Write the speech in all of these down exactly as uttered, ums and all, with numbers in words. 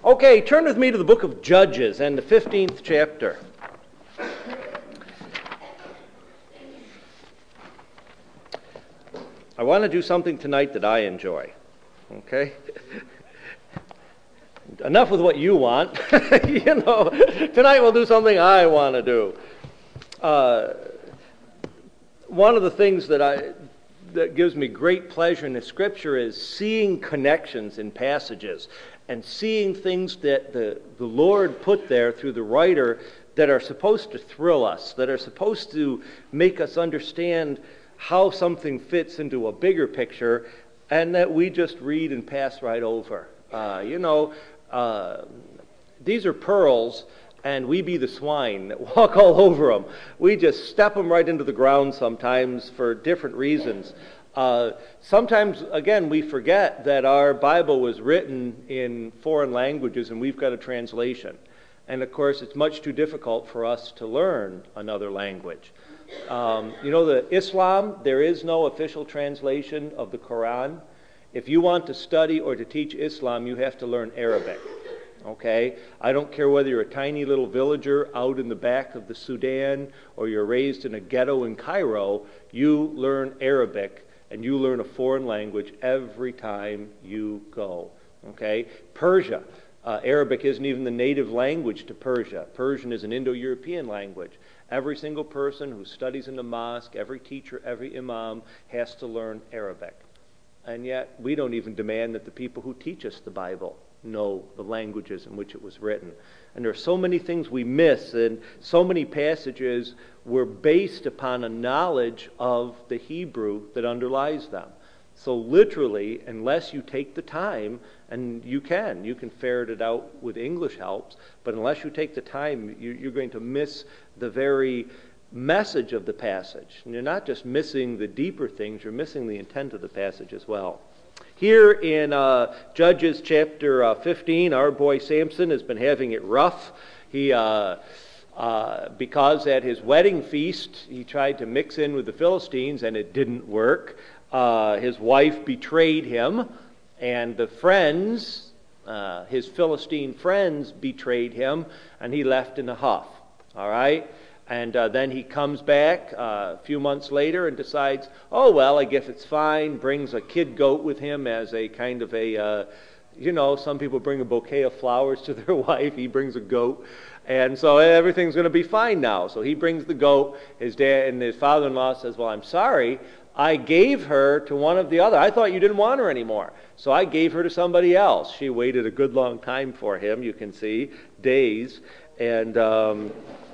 Okay, turn with me to the book of Judges and the fifteenth chapter. I want to do something tonight that I enjoy, okay? Enough with what you want. You know, tonight we'll do something I want to do. Uh, one of the things that I that gives me great pleasure in the Scripture is seeing connections in passages and seeing things that the, the Lord put there through the writer that are supposed to thrill us, that are supposed to make us understand how something fits into a bigger picture, and that we just read and pass right over. Uh, you know, uh, these are pearls, and we be the swine that walk all over them. We just step them right into the ground sometimes for different reasons. Uh, sometimes, again, we forget that our Bible was written in foreign languages and we've got a translation. And, of course, it's much too difficult for us to learn another language. Um, you know, the Islam, there is no official translation of the Quran. If you want to study or to teach Islam, you have to learn Arabic. Okay? I don't care whether you're a tiny little villager out in the back of the Sudan or you're raised in a ghetto in Cairo, you learn Arabic and you learn a foreign language every time you go. Okay? Persia. Uh, Arabic isn't even the native language to Persia. Persian is an Indo-European language. Every single person who studies in the mosque, every teacher, every imam has to learn Arabic. And yet we don't even demand that the people who teach us the Bible know the languages in which it was written. And there are so many things we miss, and so many passages were based upon a knowledge of the Hebrew that underlies them. So literally, unless you take the time, and you can, you can ferret it out with English helps, but unless you take the time, you, you're going to miss the very message of the passage. And you're not just missing the deeper things, you're missing the intent of the passage as well. Here in uh, Judges chapter uh, fifteen, our boy Samson has been having it rough. He, uh, uh, because at his wedding feast, he tried to mix in with the Philistines and it didn't work. Uh, his wife betrayed him, and the friends, uh, his Philistine friends, betrayed him, and he left in a huff. All right? And uh, then he comes back uh, a few months later and decides, oh, well, I guess it's fine, brings a kid goat with him as a kind of a, uh, you know, some people bring a bouquet of flowers to their wife. He brings a goat. And so everything's going to be fine now. So he brings the goat. His dad and his father-in-law says, well, I'm sorry. I gave her to one of the other. I thought you didn't want her anymore. So I gave her to somebody else. She waited a good long time for him, you can see, days. And um,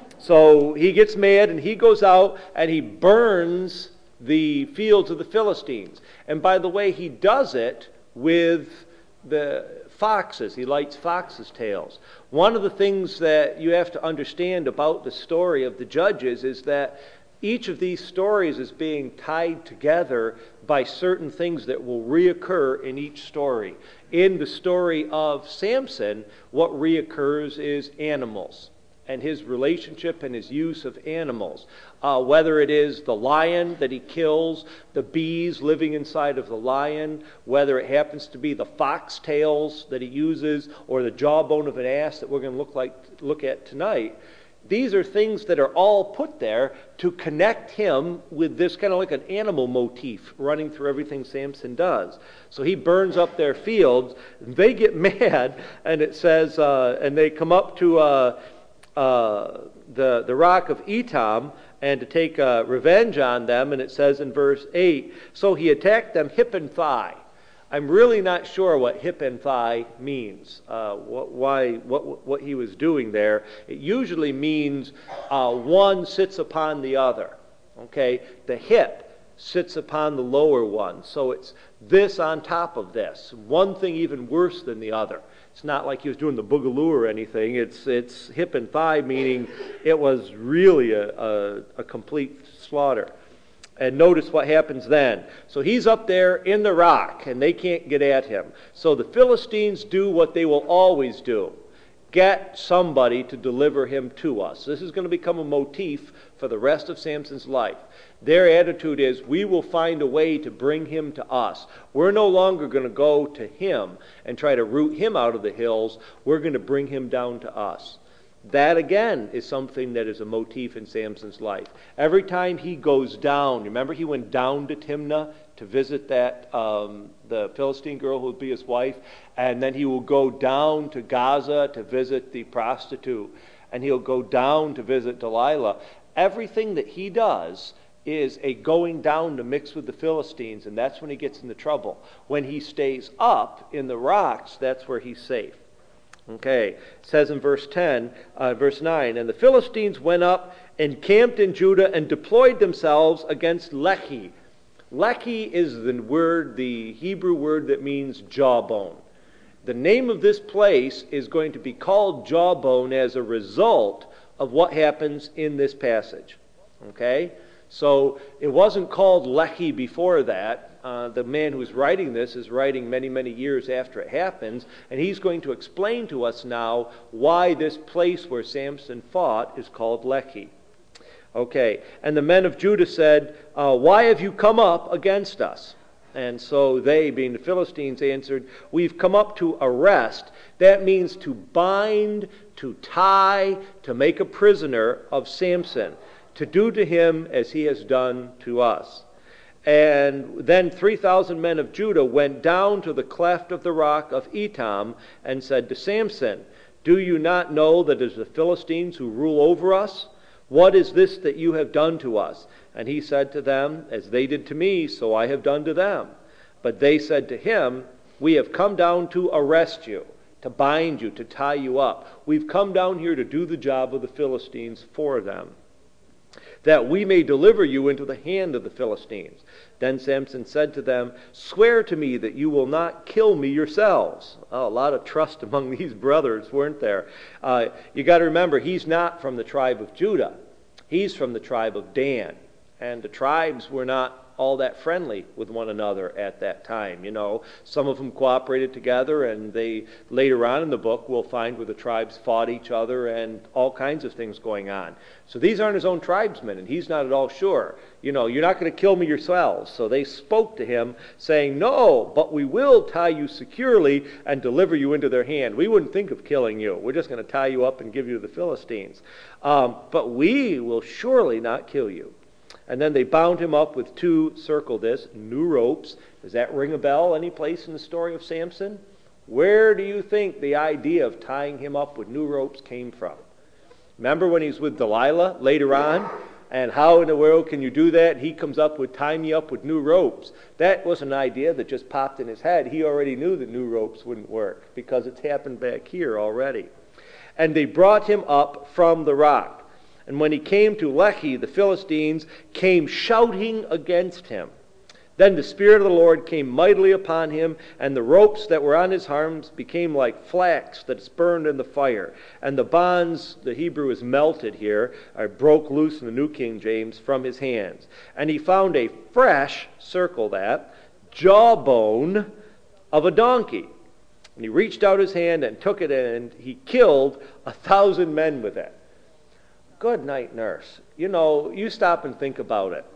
so he gets mad and he goes out and he burns the fields of the Philistines. And by the way, he does it with the foxes. He lights foxes' tails. One of the things that you have to understand about the story of the Judges is that each of these stories is being tied together by certain things that will reoccur in each story. In the story of Samson, what reoccurs is animals and his relationship and his use of animals. Uh, whether it is the lion that he kills, the bees living inside of the lion, whether it happens to be the foxtails that he uses, or the jawbone of an ass that we're going to look like look at tonight. These are things that are all put there to connect him with this kind of like an animal motif running through everything Samson does. So he burns up their fields, and they get mad, and it says, uh, and they come up to uh, uh, the, the rock of Etam, and to take uh, revenge on them, and it says in verse eight, so he attacked them hip and thigh. I'm really not sure what hip and thigh means, uh, what, why, what, what he was doing there. It usually means uh, one sits upon the other. Okay, the hip sits upon the lower one, so it's this on top of this. One thing even worse than the other. It's not like he was doing the boogaloo or anything. It's it's hip and thigh, meaning it was really a, a, a complete slaughter. And notice what happens then. So he's up there in the rock, and they can't get at him. So the Philistines do what they will always do. Get somebody to deliver him to us. This is going to become a motif for the rest of Samson's life. Their attitude is, we will find a way to bring him to us. We're no longer going to go to him and try to root him out of the hills. We're going to bring him down to us. That, again, is something that is a motif in Samson's life. Every time he goes down, remember he went down to Timnah to visit that um, the Philistine girl who would be his wife, and then he will go down to Gaza to visit the prostitute, and he'll go down to visit Delilah. Everything that he does is a going down to mix with the Philistines, and that's when he gets into trouble. When he stays up in the rocks, that's where he's safe. Okay, it says in verse ten, uh, verse nine, and the Philistines went up and camped in Judah and deployed themselves against Lehi. Lehi is the word, the Hebrew word that means jawbone. The name of this place is going to be called Jawbone as a result of what happens in this passage. Okay? So it wasn't called Lehi before that. Uh, the man who's writing this is writing many, many years after it happens, and he's going to explain to us now why this place where Samson fought is called Lehi. Okay, and the men of Judah said, uh, why have you come up against us? And so they, being the Philistines, answered, we've come up to arrest. That means to bind, to tie, to make a prisoner of Samson, to do to him as he has done to us. And then three thousand men of Judah went down to the cleft of the rock of Etam and said to Samson, do you not know that it is the Philistines who rule over us? What is this that you have done to us? And he said to them, as they did to me, so I have done to them. But they said to him, we have come down to arrest you, to bind you, to tie you up. We've come down here to do the job of the Philistines for them, that we may deliver you into the hand of the Philistines. Then Samson said to them, swear to me that you will not kill me yourselves. Oh, a lot of trust among these brothers, weren't there? Uh, you got to remember, he's not from the tribe of Judah. He's from the tribe of Dan. And the tribes were not all that friendly with one another at that time. You know, some of them cooperated together, and they later on in the book we'll find where the tribes fought each other and all kinds of things going on. So these aren't his own tribesmen, and he's not at all sure. You know, you're not going to kill me yourselves. So they spoke to him, saying, no, but we will tie you securely and deliver you into their hand. We wouldn't think of killing you. We're just going to tie you up and give you to the Philistines. Um, but we will surely not kill you. And then they bound him up with two, circle this, new ropes. Does that ring a bell any place in the story of Samson? Where do you think the idea of tying him up with new ropes came from? Remember when he's with Delilah later on? And how in the world can you do that? He comes up with, tie me up with new ropes. That was an idea that just popped in his head. He already knew that new ropes wouldn't work because it's happened back here already. And they brought him up from the rock. And when he came to Lehi, the Philistines came shouting against him. Then the Spirit of the Lord came mightily upon him, and the ropes that were on his arms became like flax that is burned in the fire. And the bonds, the Hebrew is melted here, or broke loose in the New King James, from his hands. And he found a fresh, circle that, jawbone of a donkey. And he reached out his hand and took it, and he killed a thousand men with it. Good night, nurse. You know, you stop and think about it.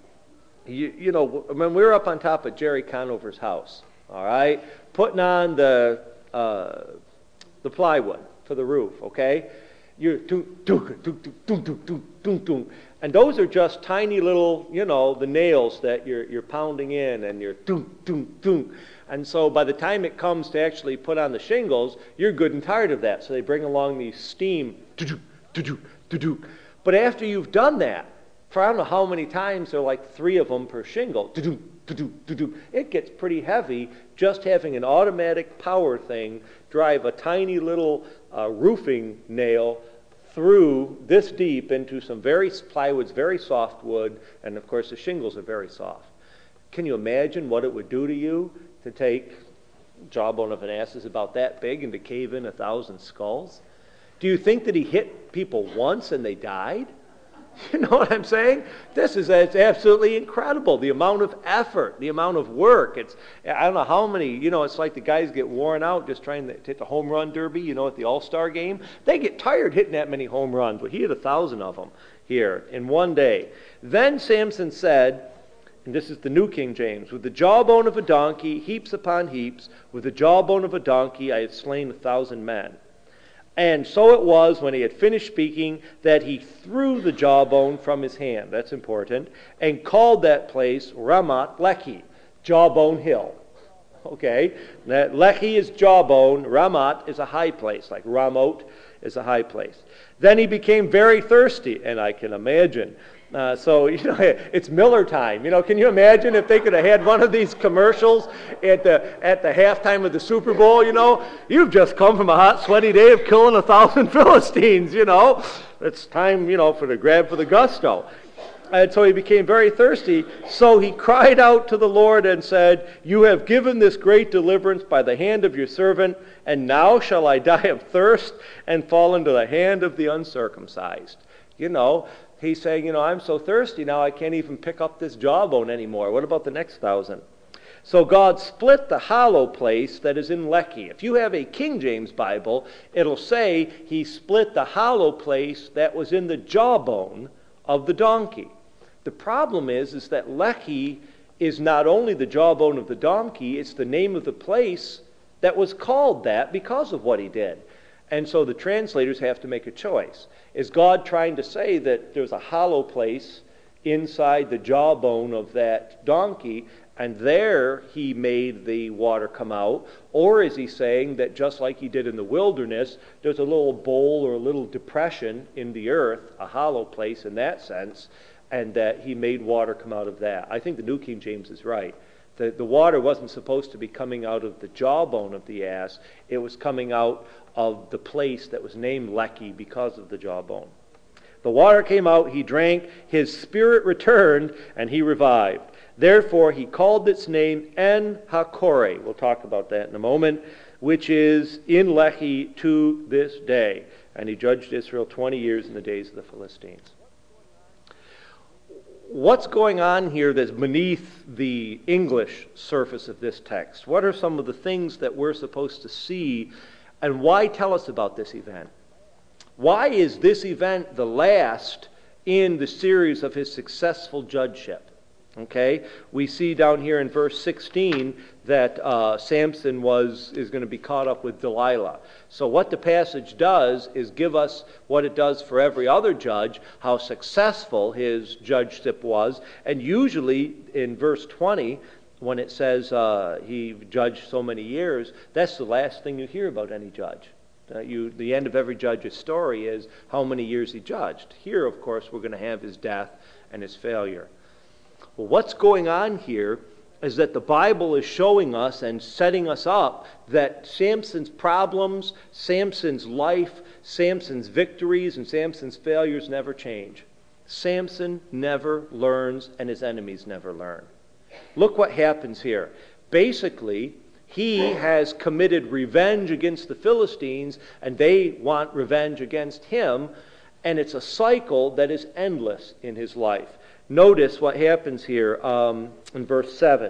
You, you know, when we were up on top of Jerry Conover's house, all right, putting on the uh, the plywood for the roof, okay, you're doom, doom, doom, doom, doom, doom, doom, doom, and those are just tiny little, you know, the nails that you're you're pounding in, and you're doom, doom, doom, and so by the time it comes to actually put on the shingles, you're good and tired of that. So they bring along these steam, do do do do do, but after you've done that, for I don't know how many times, there are like three of them per shingle. Do-do, do-do, do-do. It gets pretty heavy just having an automatic power thing drive a tiny little uh, roofing nail through this deep into some very, plywood's very soft wood, and of course the shingles are very soft. Can you imagine what it would do to you to take jawbone of an ass is about that big and to cave in a thousand skulls? Do you think that he hit people once and they died? You know what I'm saying? This is it's absolutely incredible. The amount of effort, the amount of work. It's I don't know how many, you know, it's like the guys get worn out just trying to hit the home run derby, you know, at the All-Star game. They get tired hitting that many home runs, but he hit a thousand of them. here in one day. Then Samson said, and this is the New King James, with the jawbone of a donkey, heaps upon heaps, with the jawbone of a donkey, I have slain a thousand men. And so it was, when he had finished speaking, that he threw the jawbone from his hand. That's important. And called that place Ramoth Lehi, Jawbone Hill. Okay? That Lehi is jawbone. Ramoth is a high place, like Ramoth is a high place. Then he became very thirsty, and I can imagine. Uh, so, you know, it's Miller time. You know, can you imagine if they could have had one of these commercials at the at the halftime of the Super Bowl, you know? You've just come from a hot, sweaty day of killing a thousand Philistines, you know? It's time, you know, for the grab for the gusto. And so he became very thirsty. So he cried out to the Lord and said, you have given this great deliverance by the hand of your servant, and now shall I die of thirst and fall into the hand of the uncircumcised. You know, he's saying, you know, I'm so thirsty now I can't even pick up this jawbone anymore. What about the next thousand? So God split the hollow place that is in Lehi. If you have a King James Bible, it'll say he split the hollow place that was in the jawbone of the donkey. The problem is, is that Lehi is not only the jawbone of the donkey, it's the name of the place that was called that because of what he did. And so the translators have to make a choice. Is God trying to say that there's a hollow place inside the jawbone of that donkey, and there he made the water come out? Or is he saying that just like he did in the wilderness, there's a little bowl or a little depression in the earth, a hollow place in that sense, and that he made water come out of that? I think the New King James is right. The, the water wasn't supposed to be coming out of the jawbone of the ass. It was coming out of the place that was named Lehi because of the jawbone. The water came out, he drank, his spirit returned, and he revived. Therefore he called its name En-hakkore. We'll talk about that in a moment, which is in Lehi to this day. And he judged Israel twenty years in the days of the Philistines. What's going on here that's beneath the English surface of this text? What are some of the things that we're supposed to see, and why tell us about this event? Why is this event the last in the series of his successful judgeship? Okay, we see down here in verse sixteen that uh, Samson was is going to be caught up with Delilah. So what the passage does is give us what it does for every other judge, how successful his judgeship was. And usually in verse twenty, when it says uh, he judged so many years, that's the last thing you hear about any judge. Uh, you, the end of every judge's story is how many years he judged. Here, of course, we're going to have his death and his failure. Well, what's going on here is that the Bible is showing us and setting us up that Samson's problems, Samson's life, Samson's victories, and Samson's failures never change. Samson never learns, and his enemies never learn. Look what happens here. Basically, he has committed revenge against the Philistines, and they want revenge against him, and it's a cycle that is endless in his life. Notice what happens here um, in verse seven.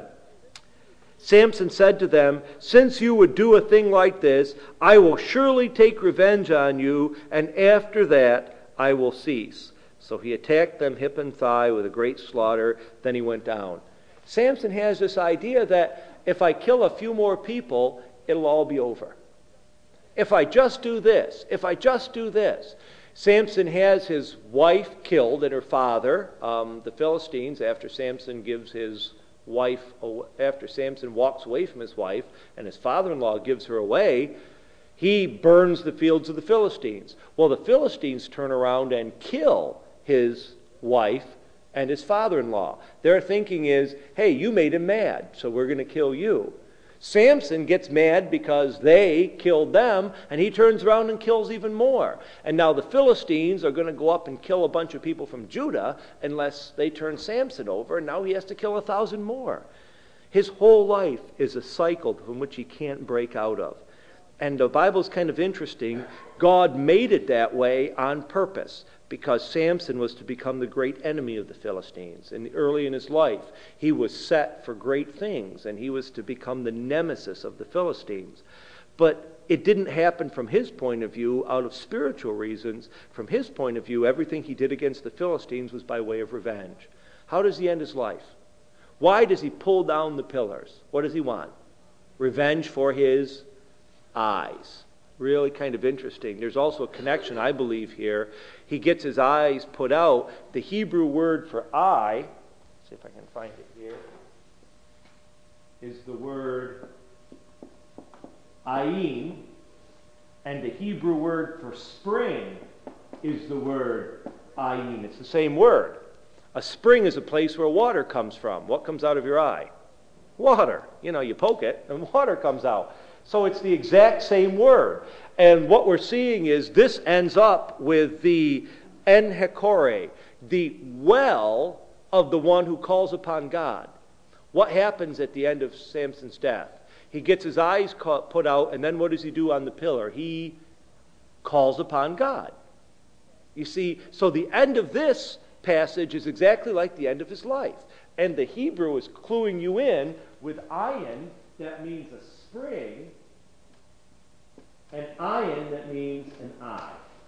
Samson said to them, since you would do a thing like this, I will surely take revenge on you, and after that I will cease. So he attacked them hip and thigh with a great slaughter, then he went down. Samson has this idea that if I kill a few more people, it'll all be over. If I just do this, if I just do this. Samson has his wife killed and her father, um, the Philistines, after Samson gives his wife, after Samson walks away from his wife and his father-in-law gives her away, he burns the fields of the Philistines. Well, the Philistines turn around and kill his wife and his father-in-law. Their thinking is, hey, you made him mad, so we're going to kill you. Samson gets mad because they killed them, and he turns around and kills even more. And now the Philistines are going to go up and kill a bunch of people from Judah unless they turn Samson over, and now he has to kill a thousand more. His whole life is a cycle from which he can't break out of. And the Bible's kind of interesting. God made it that way on purpose, because Samson was to become the great enemy of the Philistines. And early in his life, he was set for great things, and he was to become the nemesis of the Philistines. But it didn't happen from his point of view out of spiritual reasons. From his point of view, everything he did against the Philistines was by way of revenge. How does he end his life? Why does he pull down the pillars? What does he want? Revenge for his eyes. Really kind of interesting. There's also a connection, I believe, here. He gets his eyes put out. The Hebrew word for eye, see if I can find it here, is the word ayin, and the Hebrew word for spring is the word ayin. It's the same word. A spring is a place where water comes from. What comes out of your eye? Water. You know, you poke it and water comes out. So it's the exact same word. And what we're seeing is this ends up with the En Hekore, the well of the one who calls upon God. What happens at the end of Samson's death? He gets his eyes put out, and then what does he do on the pillar? He calls upon God. You see, so the end of this passage is exactly like the end of his life. And the Hebrew is cluing you in with ayin, that means a spring, and ayin, that means an eye.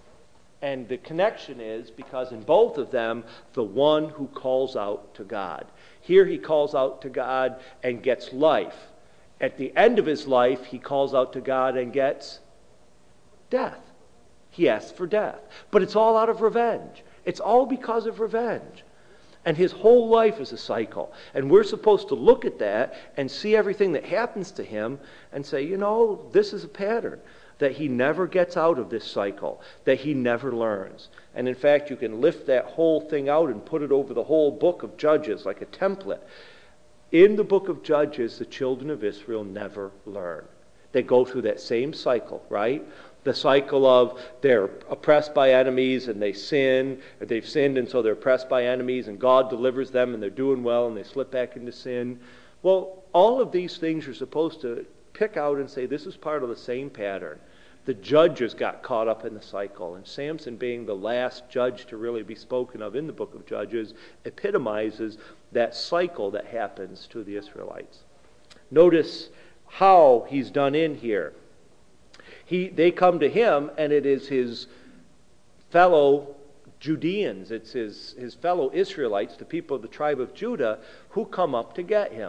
And the connection is because in both of them, the one who calls out to God. Here he calls out to God and gets life. At the end of his life, he calls out to God and gets death. He asks for death. But it's all out of revenge. It's all because of revenge. And his whole life is a cycle. And we're supposed to look at that and see everything that happens to him and say, you know, this is a pattern. That he never gets out of this cycle. That he never learns. And in fact, you can lift that whole thing out and put it over the whole book of Judges like a template. In the book of Judges, the children of Israel never learn. They go through that same cycle, right? The cycle of they're oppressed by enemies and they sin, or they've sinned and so they're oppressed by enemies and God delivers them and they're doing well and they slip back into sin. Well, all of these things you're supposed to pick out and say this is part of the same pattern. The judges got caught up in the cycle, and Samson, being the last judge to really be spoken of in the book of Judges, epitomizes that cycle that happens to the Israelites. Notice how he's done in here. He, they come to him, and it is his fellow Judeans, it's his, his fellow Israelites, the people of the tribe of Judah, who come up to get him.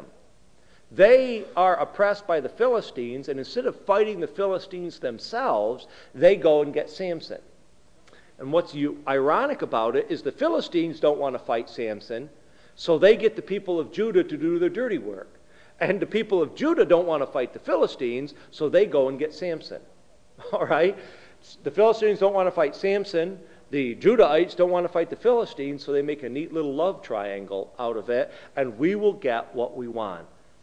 They are oppressed by the Philistines, and instead of fighting the Philistines themselves, they go and get Samson. And what's ironic about it is the Philistines don't want to fight Samson, so they get the people of Judah to do their dirty work. And the people of Judah don't want to fight the Philistines, so they go and get Samson. All right? The Philistines don't want to fight Samson. The Judahites don't want to fight the Philistines, so they make a neat little love triangle out of it, and we will get what we want.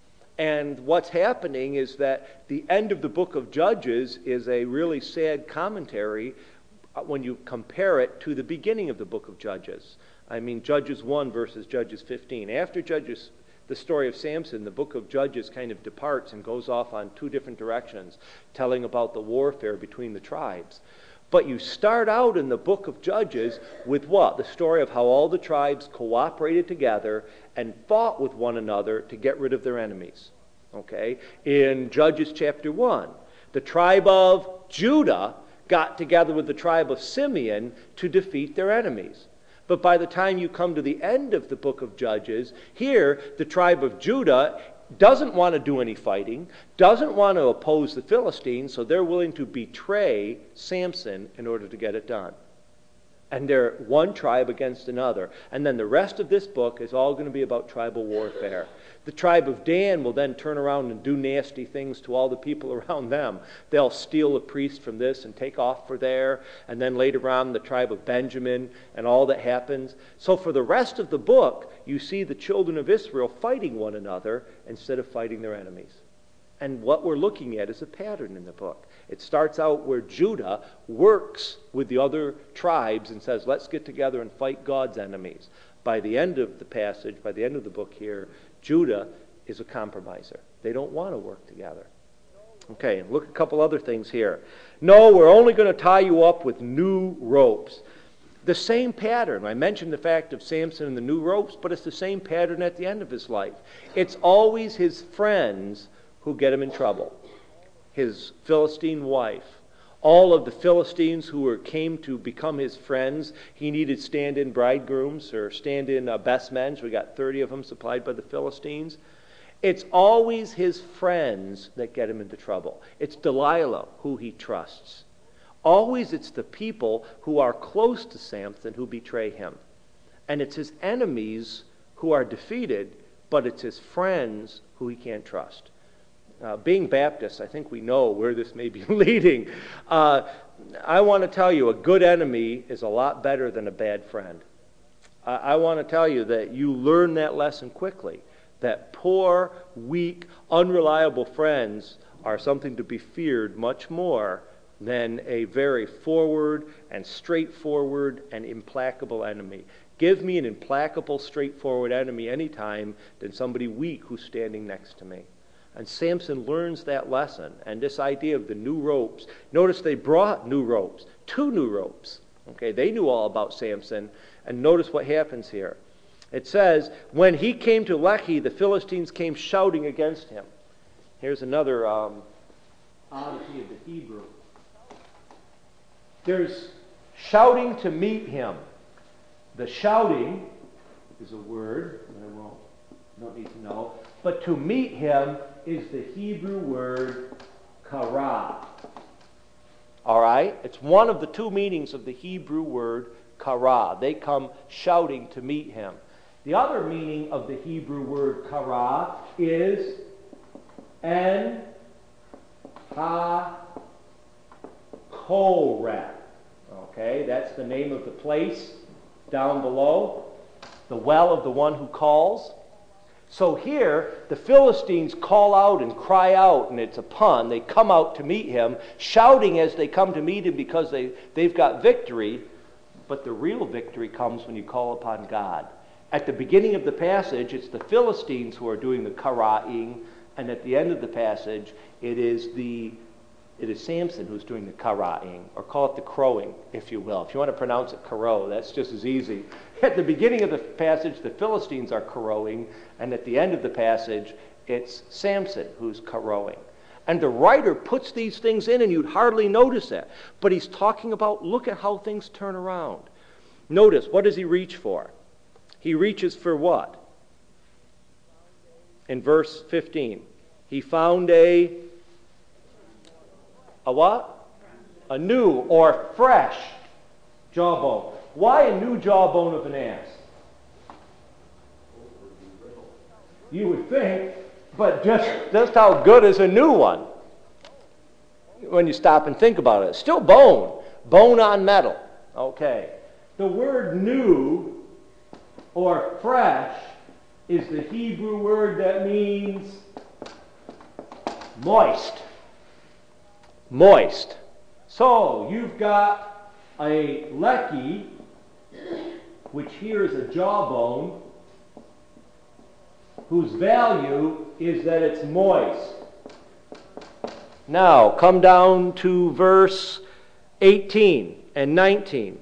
And what's happening is that the end of the book of Judges is a really sad commentary when you compare it to the beginning of the book of Judges. I mean, Judges one versus Judges fifteen. After Judges, the story of Samson, the book of Judges kind of departs and goes off on two different directions, telling about the warfare between the tribes. But you start out in the book of Judges with what? The story of how all the tribes cooperated together and fought with one another to get rid of their enemies. Okay? In Judges chapter one, the tribe of Judah got together with the tribe of Simeon to defeat their enemies. But by the time you come to the end of the book of Judges, here the tribe of Judah doesn't want to do any fighting, doesn't want to oppose the Philistines, so they're willing to betray Samson in order to get it done. And they're one tribe against another. And then the rest of this book is all going to be about tribal warfare. The tribe of Dan will then turn around and do nasty things to all the people around them. They'll steal a priest from this and take off for there. And then later on, the tribe of Benjamin and all that happens. So for the rest of the book, you see the children of Israel fighting one another instead of fighting their enemies. And what we're looking at is a pattern in the book. It starts out where Judah works with the other tribes and says, let's get together and fight God's enemies. By the end of the passage, by the end of the book here, Judah is a compromiser. They don't want to work together. Okay, and look at a couple other things here. No, we're only going to tie you up with new ropes. The same pattern. I mentioned the fact of Samson and the new ropes, but it's the same pattern at the end of his life. It's always his friends who get him in trouble. his Philistine wife. All of the Philistines who were, came to become his friends, he needed stand-in bridegrooms or stand-in uh, best men. So we got thirty of them supplied by the Philistines. It's always his friends that get him into trouble. It's Delilah who he trusts. Always it's the people who are close to Samson who betray him. And it's his enemies who are defeated, but it's his friends who he can't trust. Uh, being Baptists, I think we know where this may be leading. Uh, I want to tell you, a good enemy is a lot better than a bad friend. I, I want to tell you that you learn that lesson quickly, that poor, weak, unreliable friends are something to be feared much more than a very forward and straightforward and implacable enemy. Give me an implacable, straightforward enemy anytime than somebody weak who's standing next to me. And Samson learns that lesson. And this idea of the new ropes. Notice they brought new ropes. Two new ropes. Okay, they knew all about Samson. And notice what happens here. It says, when he came to Lehi, the Philistines came shouting against him. Here's another um, oddity of the Hebrew. There's shouting to meet him. The shouting is a word that I won't, don't need to know. But to meet him is the Hebrew word kara. All right? It's one of the two meanings of the Hebrew word kara. They come shouting to meet him. The other meaning of the Hebrew word kara is en ha koreh. Okay, that's the name of the place down below, the well of the one who calls. So here, the Philistines call out and cry out, and it's a pun. They come out to meet him, shouting as they come to meet him because they, they've got victory. But the real victory comes when you call upon God. At the beginning of the passage, it's the Philistines who are doing the karaing, and at the end of the passage, it is the it is Samson who's doing the karaing, or call it the crowing, if you will. If you want to pronounce it karo, that's just as easy. At the beginning of the passage, the Philistines are crowing, and at the end of the passage, it's Samson who's crowing. And the writer puts these things in, and you'd hardly notice that. But he's talking about, look at how things turn around. Notice, what does he reach for? He reaches for what? In verse fifteen. He found a, a what? A new or fresh jawbone. Why a new jawbone of an ass? You would think, but just, just how good is a new one? When you stop and think about it. Still bone. Bone on metal. Okay. The word new or fresh is the Hebrew word that means moist. Moist. So you've got a lecky, which here is a jawbone, whose value is that it's moist. Now, come down to verse eighteen and nineteen.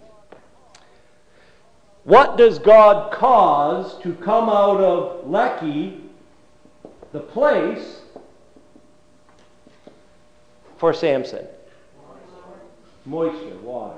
What does God cause to come out of Lehi, the place, for Samson? Moisture, water.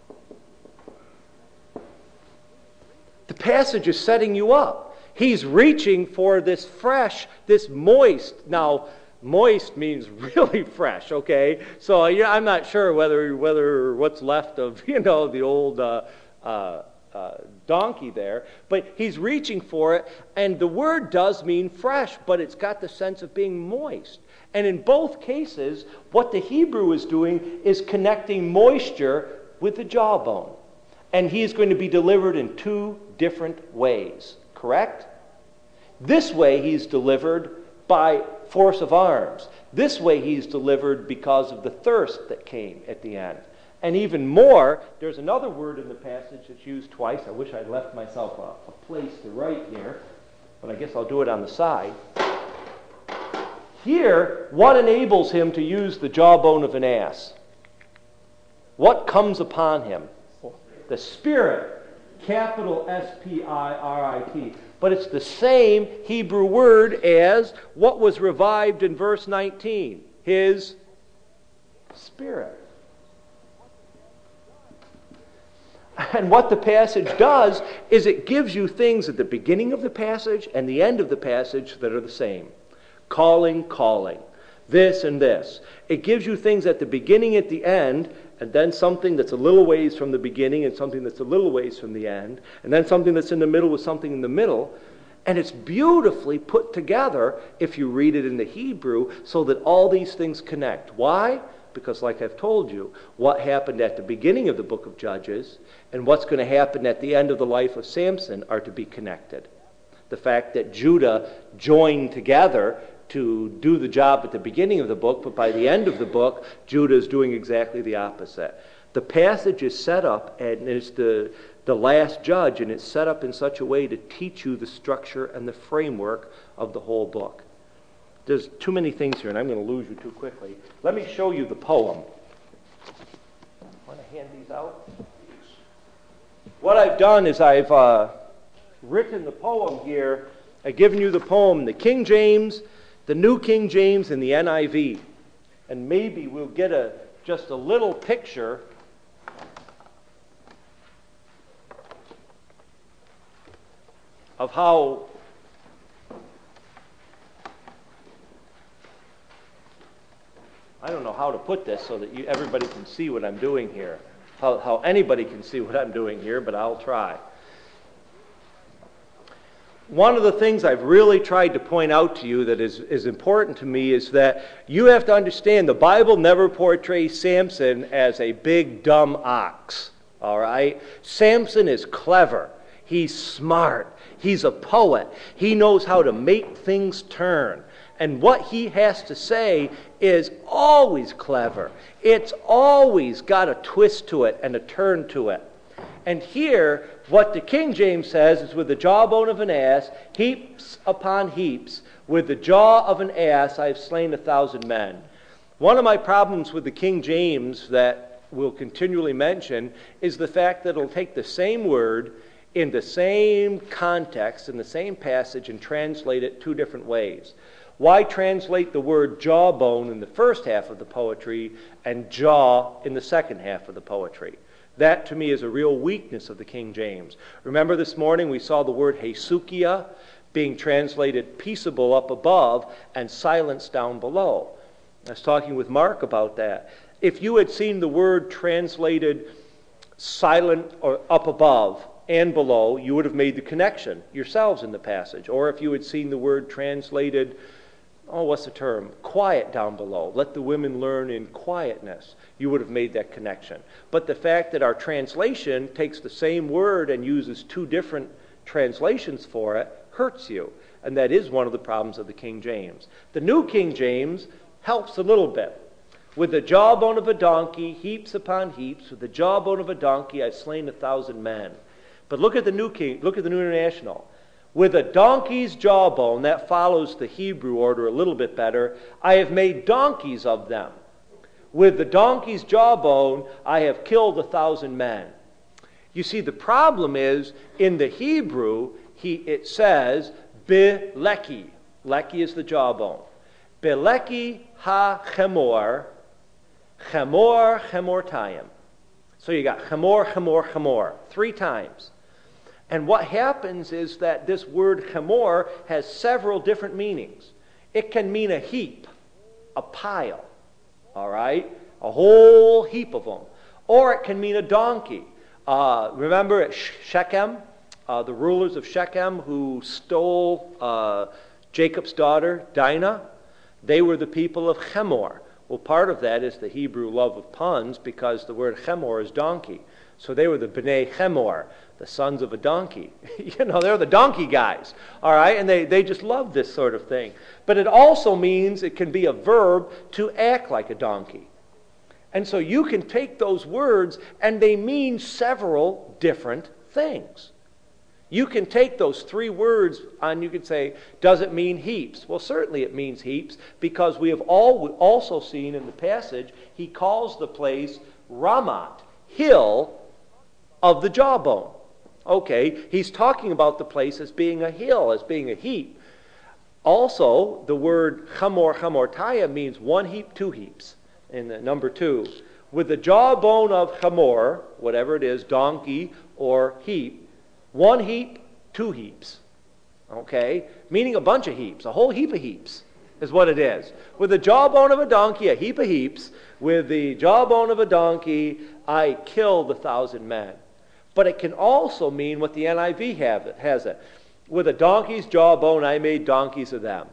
The passage is setting you up. He's reaching for this fresh, this moist. Now, moist means really fresh, okay? So yeah, I'm not sure whether whether what's left of, you know, the old uh, uh, uh, donkey there, but he's reaching for it, and the word does mean fresh, but it's got the sense of being moist. And in both cases, what the Hebrew is doing is connecting moisture with the jawbone. And he is going to be delivered in two different ways, correct? This way he's delivered by force of arms. This way he's delivered because of the thirst that came at the end. And even more, there's another word in the passage that's used twice. I wish I'd left myself a, a place to write here, but I guess I'll do it on the side. Here, what enables him to use the jawbone of an ass? What comes upon him? The Spirit, capital S P I R I T. But it's the same Hebrew word as what was revived in verse nineteen. His Spirit. And what the passage does is it gives you things at the beginning of the passage and the end of the passage that are the same. Calling, calling. This and this. It gives you things at the beginning, at the end, and then something that's a little ways from the beginning and something that's a little ways from the end, and then something that's in the middle with something in the middle. And it's beautifully put together if you read it in the Hebrew so that all these things connect. Why? Because like I've told you, what happened at the beginning of the book of Judges and what's going to happen at the end of the life of Samson are to be connected. The fact that Judah joined together to do the job at the beginning of the book, but by the end of the book, Judah is doing exactly the opposite. The passage is set up, and it's the, the last judge, and it's set up in such a way to teach you the structure and the framework of the whole book. There's too many things here, and I'm going to lose you too quickly. Let me show you the poem. Want to hand these out? What I've done is I've uh, written the poem here. I've given you the poem in the King James, the New King James, and the N I V. And maybe we'll get a just a little picture of how I don't know how to put this so that you, everybody can see what I'm doing here. How, how anybody can see what I'm doing here, but I'll try. One of the things I've really tried to point out to you that is, is important to me is that you have to understand the Bible never portrays Samson as a big, dumb ox. All right? Samson is clever. He's smart. He's a poet. He knows how to make things turn. And what he has to say is always clever. It's always got a twist to it and a turn to it. And here, what the King James says is, with the jawbone of an ass, heaps upon heaps, with the jaw of an ass I have slain a thousand men. One of my problems with the King James that we'll continually mention is the fact that it'll take the same word in the same context, in the same passage, and translate it two different ways. Why translate the word jawbone in the first half of the poetry and jaw in the second half of the poetry? That, to me, is a real weakness of the King James. Remember this morning we saw the word hesukia being translated peaceable up above and silence down below. I was talking with Mark about that. If you had seen the word translated silent or up above and below, you would have made the connection yourselves in the passage. Or if you had seen the word translated, oh, what's the term? Quiet down below. Let the women learn in quietness. You would have made that connection. But the fact that our translation takes the same word and uses two different translations for it hurts you. And that is one of the problems of the King James. The New King James helps a little bit. With the jawbone of a donkey, heaps upon heaps. With the jawbone of a donkey, I've slain a thousand men. But look at the New King, look at the New International. With a donkey's jawbone, that follows the Hebrew order a little bit better, I have made donkeys of them. With the donkey's jawbone, I have killed a thousand men. You see, the problem is, in the Hebrew, he, it says, Beleki. Leki is the jawbone. Beleki ha-chemor, chemor, chemortayim. So you got chemor, chemor, chemor, three times. And what happens is that this word chemor has several different meanings. It can mean a heap, a pile, all right? A whole heap of them. Or it can mean a donkey. Uh, remember at Shechem, uh, the rulers of Shechem who stole uh, Jacob's daughter, Dinah? They were the people of Chemor. Well, part of that is the Hebrew love of puns, because the word Chemor is donkey. So they were the Bnei Chemor, the sons of a donkey. You know, they're the donkey guys, all right? And they, they just love this sort of thing. But it also means it can be a verb to act like a donkey. And so you can take those words and they mean several different things. You can take those three words and you could say, does it mean heaps? Well, certainly it means heaps, because we have all also seen in the passage, he calls the place Ramat, hill of the jawbone. Okay, he's talking about the place as being a hill, as being a heap. Also, the word chamor chamortaya means one heap, two heaps. in the number two, with the jawbone of Hamor, whatever it is, donkey or heap, one heap, two heaps. Okay? Meaning a bunch of heaps, a whole heap of heaps is what it is. With the jawbone of a donkey, a heap of heaps. With the jawbone of a donkey, I killed a thousand men. But it can also mean what the N I V have it, has it. With a donkey's jawbone, I made donkeys of them.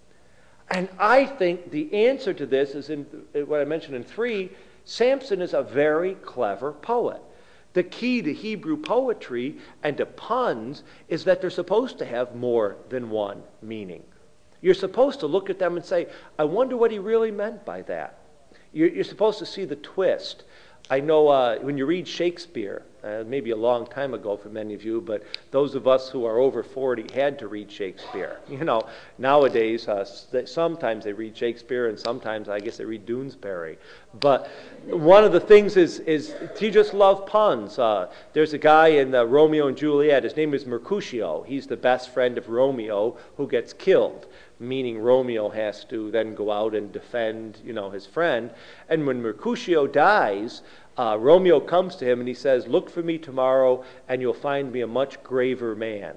And I think the answer to this is in what I mentioned in three. Samson is a very clever poet. The key to Hebrew poetry and to puns is that they're supposed to have more than one meaning. You're supposed to look at them and say, I wonder what he really meant by that. You're, you're supposed to see the twist. I know uh, when you read Shakespeare, uh, maybe a long time ago for many of you, but those of us who are over forty had to read Shakespeare. You know, nowadays, uh, sometimes they read Shakespeare and sometimes I guess they read Doonesbury. But one of the things is, is you just love puns. Uh, there's a guy in uh, Romeo and Juliet, his name is Mercutio. He's the best friend of Romeo who gets killed, meaning Romeo has to then go out and defend, you know, his friend. And when Mercutio dies, uh, Romeo comes to him and he says, look for me tomorrow and you'll find me a much graver man.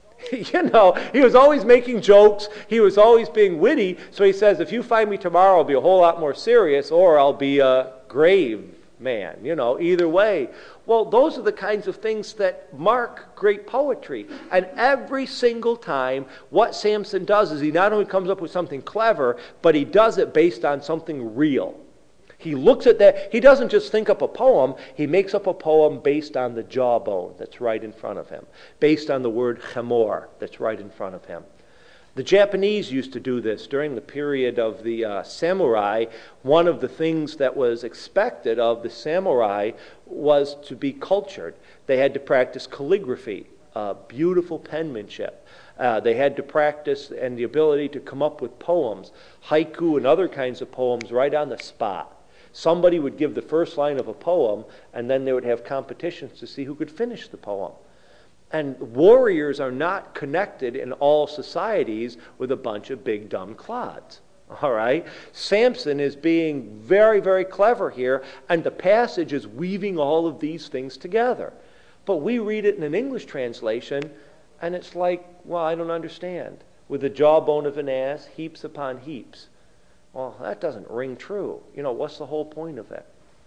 You know, he was always making jokes. He was always being witty. So he says, if you find me tomorrow, I'll be a whole lot more serious or I'll be a grave man. You know, either way. Well, those are the kinds of things that mark great poetry. And every single time, what Samson does is he not only comes up with something clever, but he does it based on something real. He looks at that. He doesn't just think up a poem. He makes up a poem based on the jawbone that's right in front of him, based on the word Hamor that's right in front of him. The Japanese used to do this during the period of the uh, samurai. One of the things that was expected of the samurai was to be cultured. They had to practice calligraphy, uh, beautiful penmanship. Uh, they had to practice and the ability to come up with poems, haiku and other kinds of poems right on the spot. Somebody would give the first line of a poem, and then they would have competitions to see who could finish the poem. And warriors are not connected in all societies with a bunch of big dumb clods. All right? Samson is being very, very clever here, and the passage is weaving all of these things together. But we read it in an English translation, and it's like, well, I don't understand. With the jawbone of an ass, heaps upon heaps. Well, that doesn't ring true. You know, what's the whole point of it?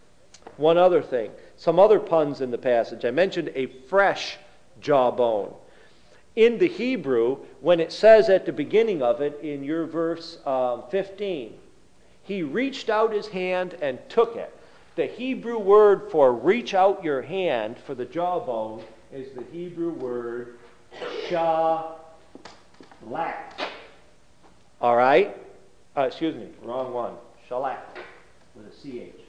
One other thing. Some other puns in the passage. I mentioned a fresh jawbone. In the Hebrew, when it says at the beginning of it, in your verse um, fifteen, he reached out his hand and took it. The Hebrew word for reach out your hand for the jawbone is the Hebrew word shalak. All right? Uh, excuse me, wrong one. Shalak with a C H.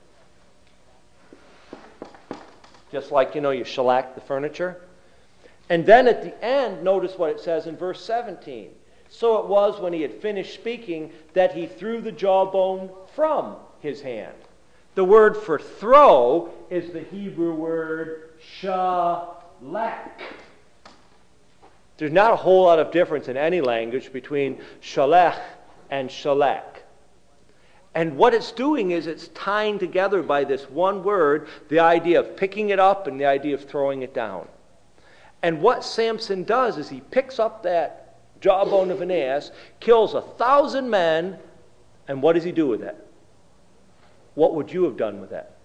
Just like, you know, you shellac the furniture. And then at the end, notice what it says in verse seventeen. So it was when he had finished speaking that he threw the jawbone from his hand. The word for throw is the Hebrew word shalak. There's not a whole lot of difference in any language between shalach and shalak. And what it's doing is it's tying together by this one word the idea of picking it up and the idea of throwing it down. And what Samson does is he picks up that jawbone of an ass, kills a thousand men, and what does he do with it? What would you have done with it?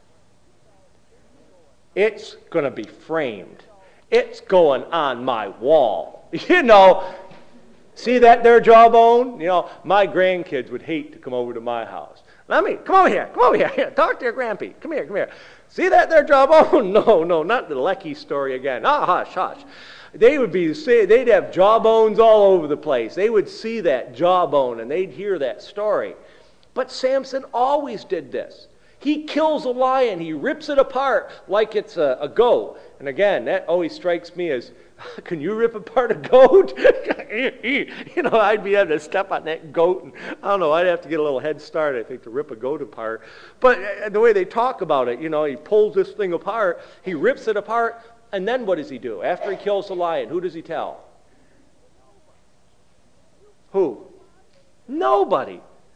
It's going to be framed. It's going on my wall. You know, see that there jawbone? You know, my grandkids would hate to come over to my house. Let me, come over here, come over here, here, talk to your grampy. Come here, come here. See that there jawbone? No, no, not the Lecky story again. Ah, hush, hush. They would be, they'd have jawbones all over the place. They would see that jawbone and they'd hear that story. But Samson always did this. He kills a lion. He rips it apart like it's a, a goat. And again, that always strikes me as, can you rip apart a goat? You know, I'd be able to step on that goat. And, I don't know, I'd have to get a little head start, I think, to rip a goat apart. But the way they talk about it, you know, he pulls this thing apart. He rips it apart. And then what does he do? After he kills the lion, who does he tell? Who? Nobody.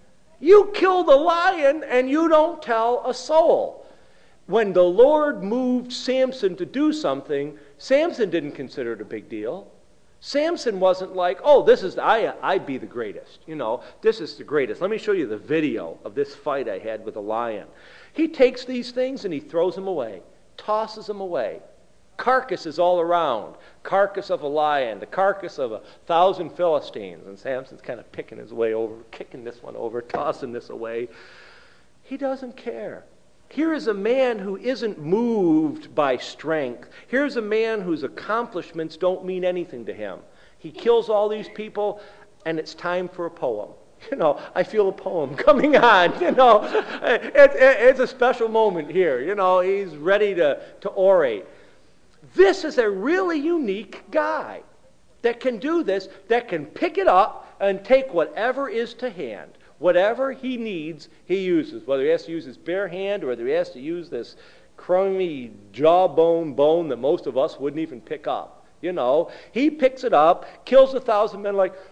You kill the lion and you don't tell a soul. When the Lord moved Samson to do something, Samson didn't consider it a big deal. Samson wasn't like, oh, this is, I, I'd be the greatest. You know, this is the greatest. Let me show you the video of this fight I had with a lion. He takes these things and he throws them away, tosses them away. Carcasses all around. Carcass of a lion, the carcass of a thousand Philistines. And Samson's kind of picking his way over, kicking this one over, tossing this away. He doesn't care. Here is a man who isn't moved by strength. Here's a man whose accomplishments don't mean anything to him. He kills all these people, and it's time for a poem. You know, I feel a poem coming on. You know, it, it, it's a special moment here. You know, he's ready to, to orate. This is a really unique guy that can do this, that can pick it up and take whatever is to hand. Whatever he needs, he uses. Whether he has to use his bare hand or whether he has to use this crummy jawbone bone that most of us wouldn't even pick up. You know, he picks it up, kills a thousand men like,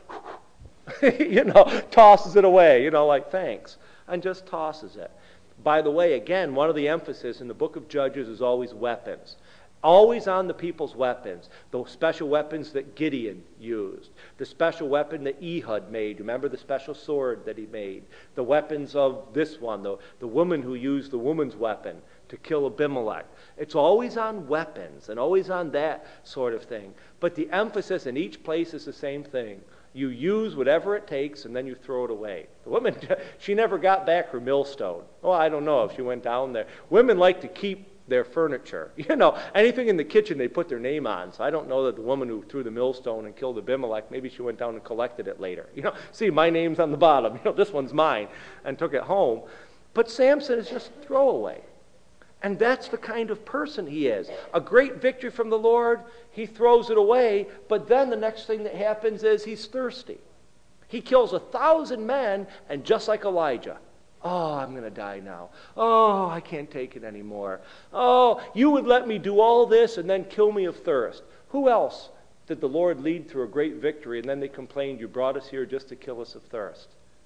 you know, tosses it away, you know, like thanks, and just tosses it. By the way, again, one of the emphasis in the book of Judges is always weapons. Always on the people's weapons. The special weapons that Gideon used. The special weapon that Ehud made. Remember the special sword that he made. The weapons of this one. The, the woman who used the woman's weapon to kill Abimelech. It's always on weapons and always on that sort of thing. But the emphasis in each place is the same thing. You use whatever it takes and then you throw it away. The woman, she never got back her millstone. Oh, I don't know if she went down there. Women like to keep their furniture. You know, anything in the kitchen they put their name on. So I don't know that the woman who threw the millstone and killed Abimelech, maybe she went down and collected it later. You know, see, my name's on the bottom. You know, this one's mine, and took it home. But Samson is just throwaway. And that's the kind of person he is. A great victory from the Lord, he throws it away, but then the next thing that happens is he's thirsty. He kills a thousand men, and just like Elijah, oh, I'm going to die now. Oh, I can't take it anymore. Oh, you would let me do all this and then kill me of thirst. Who else did the Lord lead through a great victory and then they complained, you brought us here just to kill us of thirst?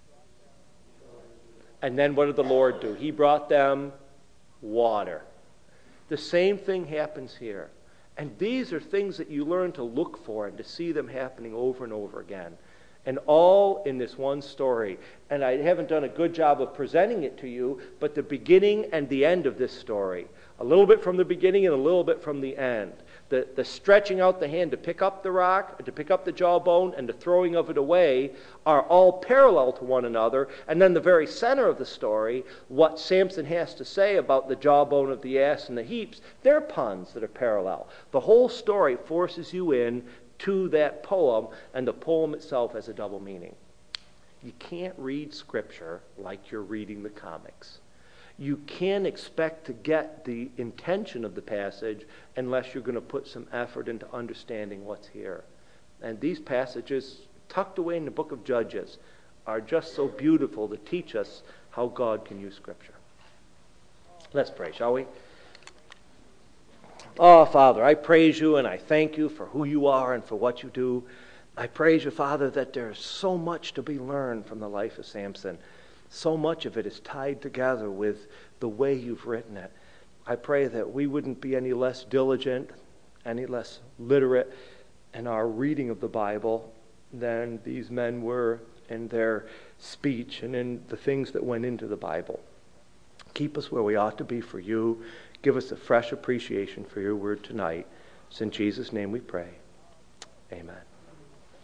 And then what did the Lord do? He brought them water. The same thing happens here. And these are things that you learn to look for and to see them happening over and over again. And all in this one story. And I haven't done a good job of presenting it to you, but the beginning and the end of this story. A little bit from the beginning and a little bit from the end. The, the stretching out the hand to pick up the rock, to pick up the jawbone, and the throwing of it away are all parallel to one another. And then the very center of the story, what Samson has to say about the jawbone of the ass and the heaps, they're puns that are parallel. The whole story forces you in to that poem, and the poem itself has a double meaning. You can't read Scripture like you're reading the comics. You can't expect to get the intention of the passage unless you're going to put some effort into understanding what's here. And these passages, tucked away in the book of Judges, are just so beautiful to teach us how God can use Scripture. Let's pray, shall we? Oh, Father, I praise you and I thank you for who you are and for what you do. I praise you, Father, that there's so much to be learned from the life of Samson. So much of it is tied together with the way you've written it. I pray that we wouldn't be any less diligent, any less literate in our reading of the Bible than these men were in their speech and in the things that went into the Bible. Keep us where we ought to be for you. Give us a fresh appreciation for your word tonight. It's in Jesus' name we pray. Amen.